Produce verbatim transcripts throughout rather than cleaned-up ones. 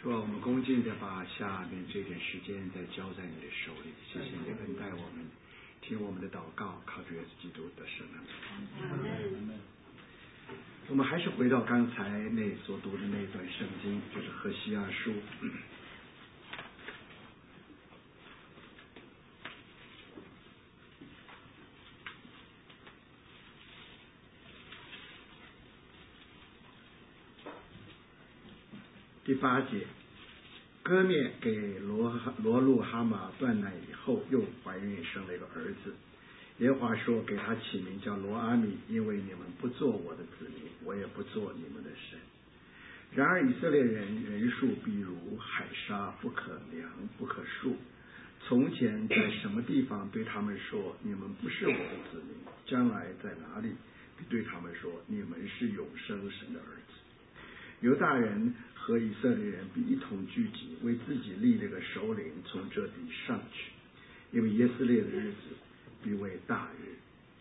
主啊，我们恭敬的把下面这点时间再交在你的手里，谢谢你恩待我们，听我们的祷告，靠主耶稣基督得胜。我们还是回到刚才那所读的那段圣经，就是何西阿书。第八节，歌灭给罗罗路哈玛断奶以后，又怀孕生了一个儿子。耶和华说，给他起名叫罗阿米，因为你们不做我的子民，我也不做你们的神。然而以色列人人数必如海沙，不可量不可数。从前在什么地方对他们说，你们不是我的子民，将来在哪里必对他们说，你们是永生神的儿子。犹大人和以色列人必一同聚集，为自己立了个首领，从这地上去，因为耶斯列的日子必为大日。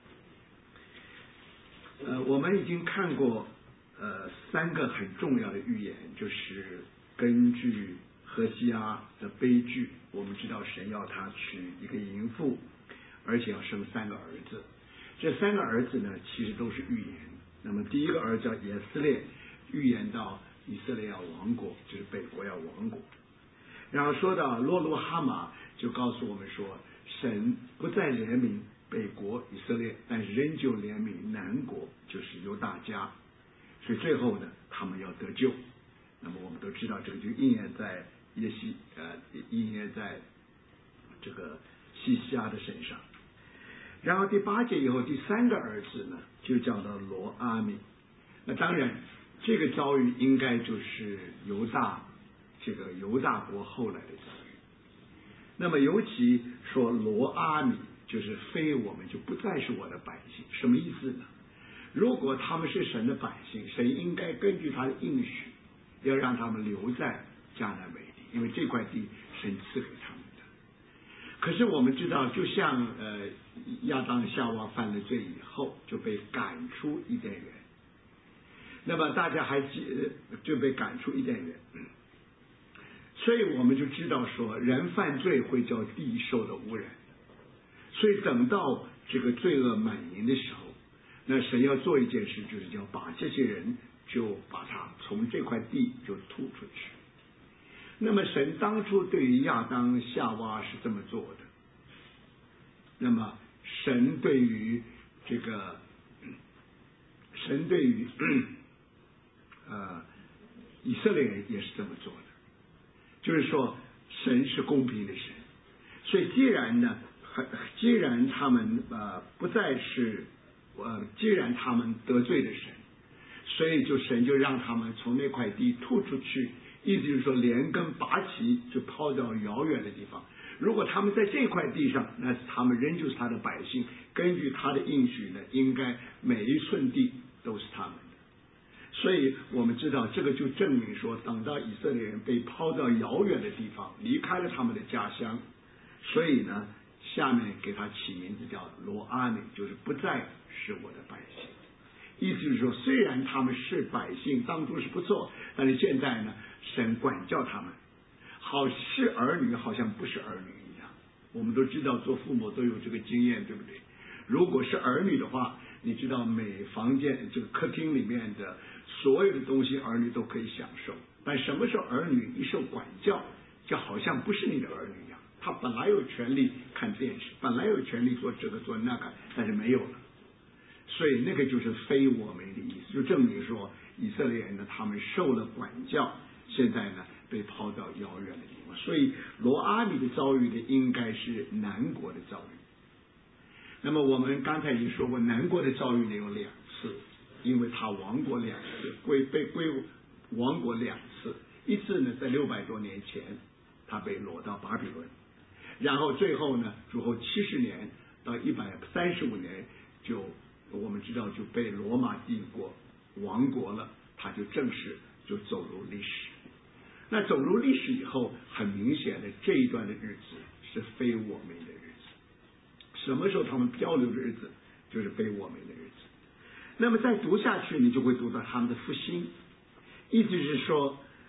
呃，我们已经看过呃三个很重要的预言，就是根据何西阿的悲剧，我们知道神要他娶一个淫妇，而且要生三个儿子。这三个儿子呢，其实都是预言。那么第一个儿子叫耶斯列，预言到以色列要亡国，就是北国要亡国。然后说到罗路哈玛，就告诉我们说，神不再怜悯北国以色列，但是仍旧怜悯南国，就是犹大家。所以最后呢，他们要得救。那么我们都知道，这个就应验在耶西呃应验在这个西西阿的身上。然后第八节以后，第三个儿子呢，就叫做罗阿米。那当然，这个遭遇应该就是犹大这个犹大国后来的遭遇。那么尤其说罗阿米，就是非我们就不再是我的百姓，什么意思呢？如果他们是神的百姓，神应该根据他的应许，要让他们留在迦南美地，因为这块地神赐给他们的。可是我们知道，就像呃亚当夏娃犯了罪以后，就被赶出伊甸园。那么大家还记就被赶出伊甸园，所以我们就知道说，人犯罪会叫地受的污染。所以等到这个罪恶满盈的时候，那神要做一件事，就是要把这些人就把他从这块地就吐出去。那么神当初对于亚当夏娃是这么做的，那么神对于这个神对于呃以色列人也是这么做的，就是说神是公平的神。所以既然呢既然他们呃不再是呃既然他们得罪了神，所以就神就让他们从那块地吐出去，意思就是说连根拔起，就抛到遥远的地方。如果他们在这块地上，那他们仍旧是他的百姓，根据他的应许呢，应该每一寸地都是他们的。所以我们知道这个就证明说，等到以色列人被抛到遥远的地方，离开了他们的家乡，所以呢下面给他起名字叫罗阿米，就是不再是我的百姓。意思就是说，虽然他们是百姓，当初是不错，但是现在呢，神管教他们，好是儿女，好像不是儿女一样。我们都知道，做父母都有这个经验，对不对？如果是儿女的话，你知道每房间这个客厅里面的所有的东西，儿女都可以享受。但什么时候儿女一受管教，就好像不是你的儿女一样。他本来有权利看电视，本来有权利做这个做那个，但是没有了。所以那个就是非我们的意思，就证明说以色列人呢，他们受了管教，现在呢被抛到遥远的地方。所以罗阿米的遭遇呢，应该是南国的遭遇。那么我们刚才已经说过，南国的遭遇呢有两次，因为他亡国两次，归被归亡国两次。一次呢在六百多年前，他被掳到巴比伦，然后最后呢，主后七十年到一百三十五年，就我们知道就被罗马帝国亡国了，他就正式就走入历史。那走入历史以后，很明显的这一段的日子是非我们的日子。什么时候他们漂流的日子，就是非我们的日子。那么再读下去，你就会读到他们的复兴。意思是说，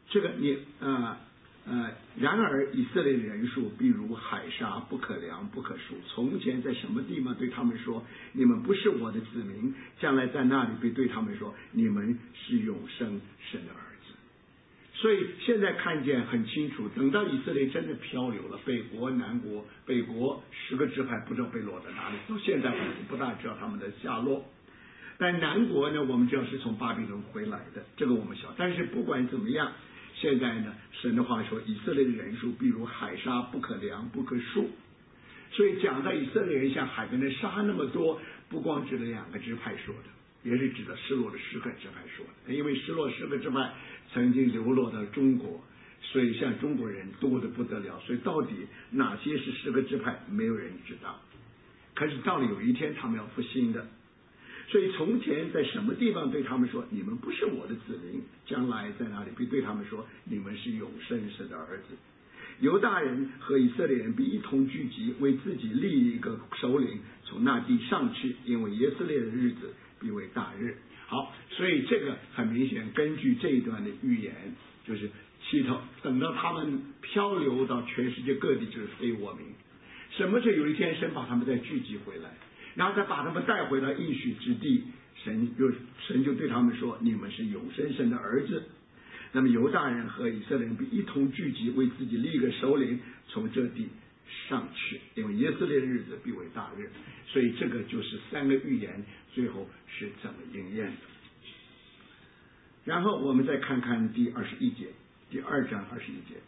这个你呃呃，然而以色列的人数必如海沙，不可量不可数。从前在什么地方对他们说，你们不是我的子民，将来在那里必对他们说，你们是永生神的儿子。所以现在看见很清楚，等到以色列真的漂流了，北国南国，北国十个支派不知道被落在哪里，到现在我们不大知道他们的下落。但南国呢，我们知道是从巴比伦回来的，这个我们晓得。但是不管怎么样，现在呢，神的话说，以色列的人数必如海沙，不可量不可数。所以讲到以色列人像海边的沙那么多，不光指的两个支派说的，也是指的失落的十个支派说的。因为失落十个支派曾经流落到中国，所以像中国人多得不得了。所以到底哪些是十个支派，没有人知道。可是到了有一天，他们要复兴的。所以从前在什么地方对他们说，你们不是我的子民，将来在哪里必对他们说，你们是永生神的儿子。犹大人和以色列人必一同聚集，为自己立一个首领，从那地上去，因为以色列的日子必为大日。好，所以这个很明显，根据这一段的预言，就是起头等到他们漂流到全世界各地，就是非我民。什么是有一天神把他们再聚集回来，然后再把他们带回到应许之地，神就神就对他们说，你们是永生神的儿子。那么犹大人和以色列人必一同聚集，为自己立一个首领，从这地上去，因为以色列的日子必为大日。所以这个就是三个预言最后是怎么应验的。然后我们再看看第二十一节，第二章二十一节。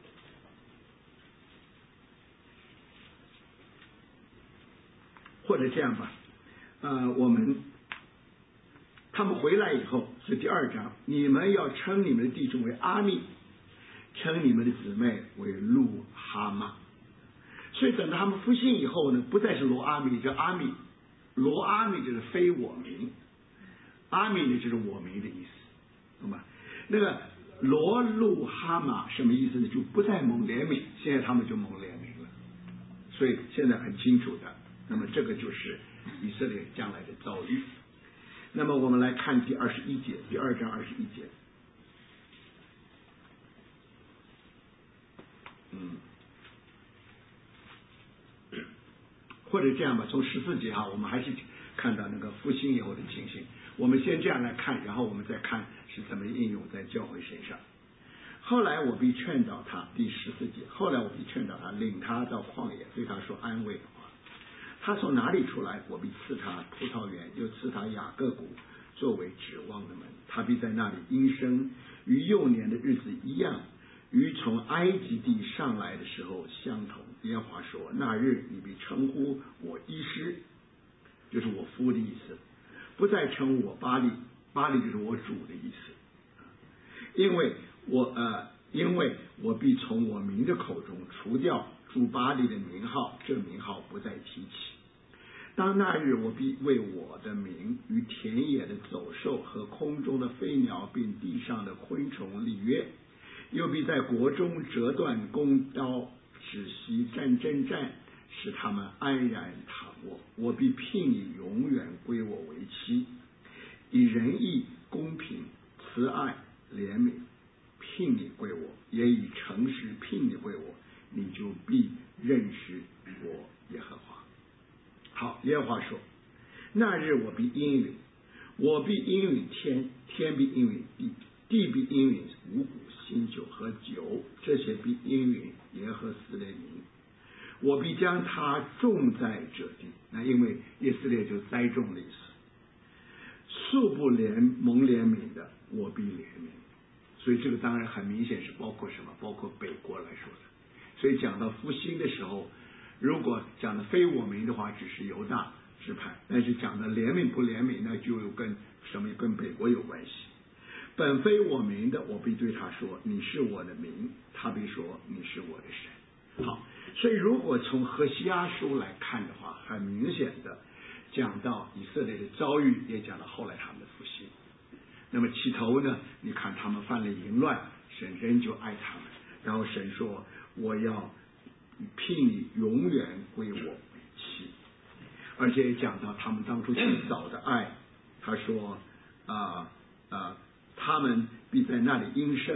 或者这样吧，呃，我们他们回来以后是第二章，你们要称你们的弟兄为阿密，称你们的姊妹为路哈玛。所以等到他们复兴以后呢，不再是罗阿密，叫阿密。罗阿密就是非我民，阿密呢就是我民的意思，懂吗？那个罗路哈玛什么意思呢？就不再蒙怜悯，现在他们就蒙怜悯了。所以现在很清楚的。那么这个就是以色列将来的遭遇。那么我们来看第二十一节，第二章二十一节。嗯，或者这样吧，从十四节哈，我们还是看到那个复兴以后的情形。我们先这样来看，然后我们再看是怎么应用在教会身上。后来我必劝导他，第十四节。后来我必劝导他，领他到旷野，对他说安慰的话。他从哪里出来，我必赐他葡萄园，又赐他雅各谷作为指望的门。他必在那里因生，与幼年的日子一样，与从埃及地上来的时候相同。耶和华说，那日你必称呼我医师，就是我夫的意思，不再称我巴力，巴力就是我主的意思。因为我呃，因为我必从我民的口中除掉诸巴力的名号，这名号不再提起。当那日，我必为我的名与田野的走兽和空中的飞鸟，并地上的昆虫立约，又必在国中折断弓刀，止息战争战，使他们安然躺卧。我必聘你永远归我为妻，以仁义、公平、慈爱、怜悯聘你归我，也以诚实聘你归我，你就必认识我耶和华。好，耶和华说，那日我必应允，我必应允天，天必应允地，地必应允五谷、新酒和酒，这些必应允耶和斯列民。我必将他种在这地，那因为以色列就栽种的意思。素不怜蒙怜悯的，我必怜悯。所以这个当然很明显是包括什么？包括北国来说的。所以讲到复兴的时候，如果讲的非我民的话，只是犹大支派；但是讲的怜悯不怜悯，那就有跟什么？跟北国有关系。本非我民的，我必对他说：“你是我的民。”他必说：“你是我的神。”好，所以如果从何西阿书来看的话，很明显的讲到以色列的遭遇，也讲到后来他们的复兴。那么起头呢，你看他们犯了淫乱，神仍旧爱他们，然后神说：“我要聘你永远归我为妻。”而且也讲到他们当初最早的爱，他说：“啊、呃、啊、呃，他们必在那里因生，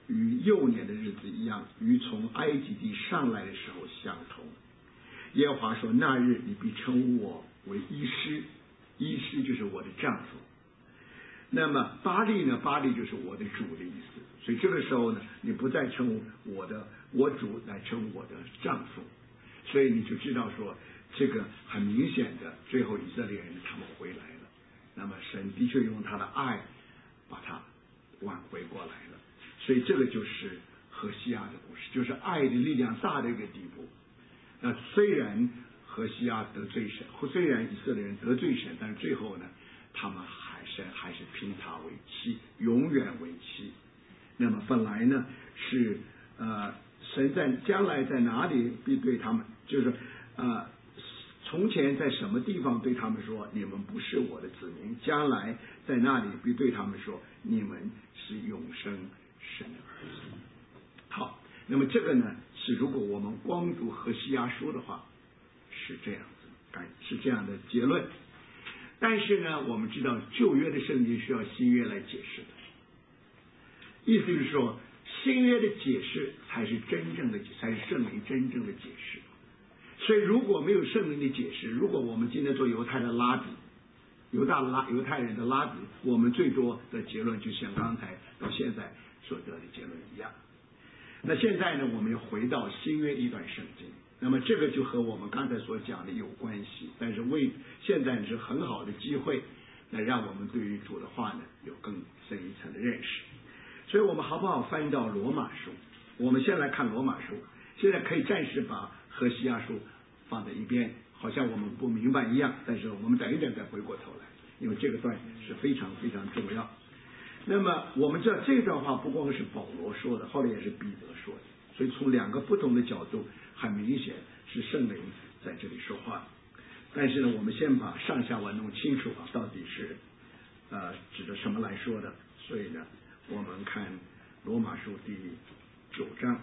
与幼年的日子一样，与从埃及地上来的时候相同。耶和华说：那日你必称呼我为医师，医师就是我的丈夫。那么巴利呢？巴利就是我的主的意思。所以这个时候呢，你不再称呼我的我主来称呼我的丈夫，所以你就知道说，这个很明显的，最后以色列人他们回来了。那么神的确用他的爱把他挽回过来了。所以这个就是何西阿的故事，就是爱的力量大的一个地步。那虽然何西阿得罪神，虽然以色列人得罪神，但是最后呢，他们还是还是聘他为妻，永远为妻。那么本来呢是呃神在将来在哪里必对他们，就是呃从前在什么地方对他们说你们不是我的子民，将来在那里必对他们说你们是永生神的儿子。好，那么这个呢是如果我们光读何西阿书的话是这样子，是这样的结论。但是呢我们知道旧约的圣经需要新约来解释的，意思是说新约的解释才是真正的，才是圣灵真正的解释。所以如果没有圣灵的解释，如果我们今天做犹太的拉比，犹大拉犹太人的拉比，我们最多的结论就像刚才到现在所得的结论一样。那现在呢我们要回到新约一段圣经，那么这个就和我们刚才所讲的有关系，但是为现在是很好的机会来让我们对于主的话呢有更深一层的认识。所以我们好不好翻到罗马书？我们先来看罗马书，现在可以暂时把何西阿书放在一边，好像我们不明白一样，但是我们等一等再回过头来，因为这个段是非常非常重要。那么我们知道这段话不光是保罗说的，后来也是彼得说的，所以从两个不同的角度很明显是圣灵在这里说话。但是呢我们先把上下文弄清楚啊，到底是呃指的什么来说的。所以呢我们看罗马书第九章，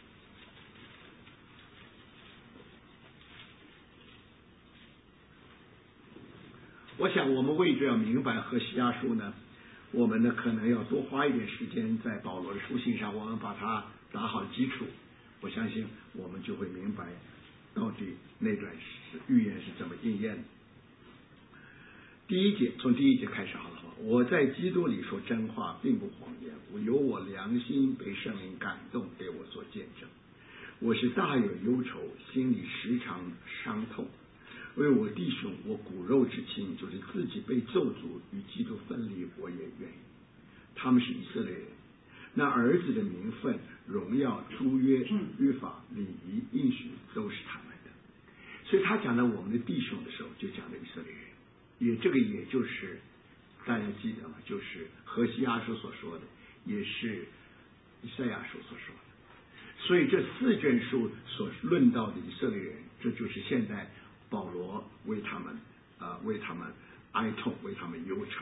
我想我们为着要明白何西阿书呢，我们呢可能要多花一点时间在保罗的书信上，我们把它打好基础，我相信我们就会明白到底那段预言是怎么应验的。第一节，从第一节开始好了。我在基督里说真话，并不谎言，我有我良心被圣灵感动，给我做见证。我是大有忧愁，心里时常伤痛，为我弟兄，我骨肉之亲，就是自己被咒诅与基督分离，我也愿意。他们是以色列人，那儿子的名分、荣耀、诸约、律法、礼仪、应许都是他们的。所以他讲到我们的弟兄的时候，就讲到以色列人，也这个也就是大家记得吗？就是何西阿书所说的，也是以赛亚书所说的。所以这四卷书所论到的以色列人，这就是现在保罗为他们呃为他们哀痛，为他们忧愁。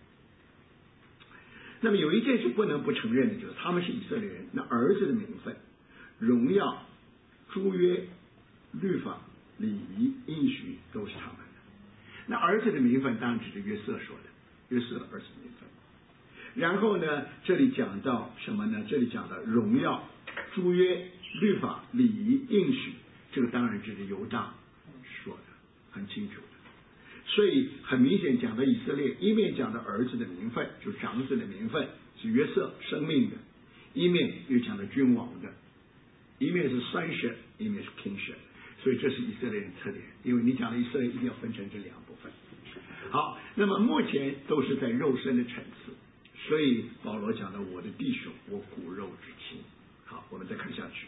那么有一件事不能不承认的，就是他们是以色列人，那儿子的名分、荣耀、诸约、律法、礼仪、应许都是他们的。那儿子的名分当然只是约瑟说的，约瑟儿子名分。然后呢这里讲到什么呢？这里讲到荣耀、诸约、律法、礼仪、应许，这个当然只是犹大说的，很清楚的。所以很明显讲到以色列，一面讲到儿子的名分，就是长子的名分是约瑟生命的，一面又讲到君王的，一面是sonship，一面是 kingship。所以这是以色列人特点，因为你讲的以色列一定要分成这两部分。好，那么目前都是在肉身的层次，所以保罗讲到我的弟兄，我骨肉之亲。好，我们再看下去。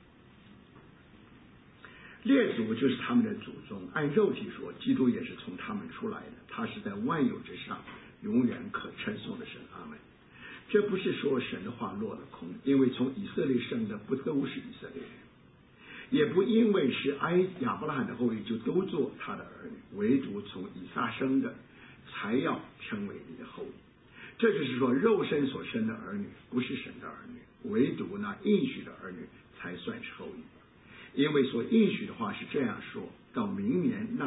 列祖就是他们的祖宗，按肉体说，基督也是从他们出来的，他是在万有之上，永远可称颂的神。阿们。这不是说神的话落了空，因为从以色列生的不都是以色列人，也不因为是埃亚伯拉罕的后裔就都做他的儿女，唯独从以撒生的才要成为你的后裔。这就是说肉身所生的儿女不是神的儿女，唯独那应许的儿女才算是后裔。因为所应许的话是这样说，到明年那